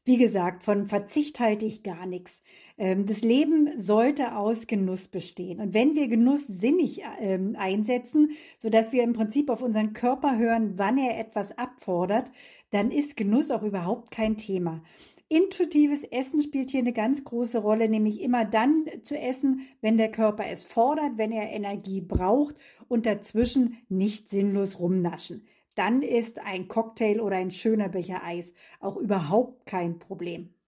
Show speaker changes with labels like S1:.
S1: Wie gesagt, von Verzicht halte ich gar nichts. Das Leben sollte aus Genuss bestehen. Und wenn wir Genuss sinnig einsetzen, sodass wir im Prinzip auf unseren Körper hören, wann er etwas abfordert, dann ist Genuss auch überhaupt kein Thema. Intuitives Essen spielt hier eine ganz große Rolle, nämlich immer dann zu essen, wenn der Körper es fordert, wenn er Energie braucht und dazwischen nicht sinnlos rumnaschen. Dann ist ein Cocktail oder ein schöner Becher Eis auch überhaupt kein Problem.